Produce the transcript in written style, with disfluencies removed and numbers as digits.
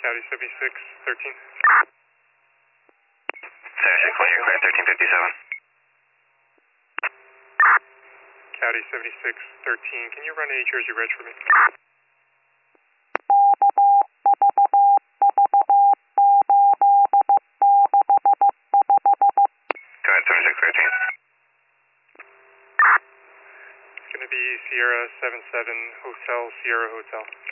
County 7613. 76 you're clear, 1357. County 7613, can you run a Jersey Reg for me? Go ahead, 7613. It's going to be Sierra 77 Hotel, Sierra Hotel.